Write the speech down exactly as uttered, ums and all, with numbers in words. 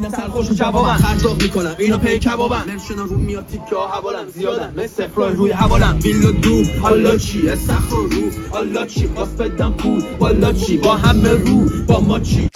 اینا سرخوش و جوابن خرطاق میکنم اینا پی کبابن نمیشنن رو میاد تیکه ها حوالن زیادن مثل فرای روی حوالن بیل و دو حالا چی استخر رو حالا چی باز بدم پول والا چی با همه رو با ما چی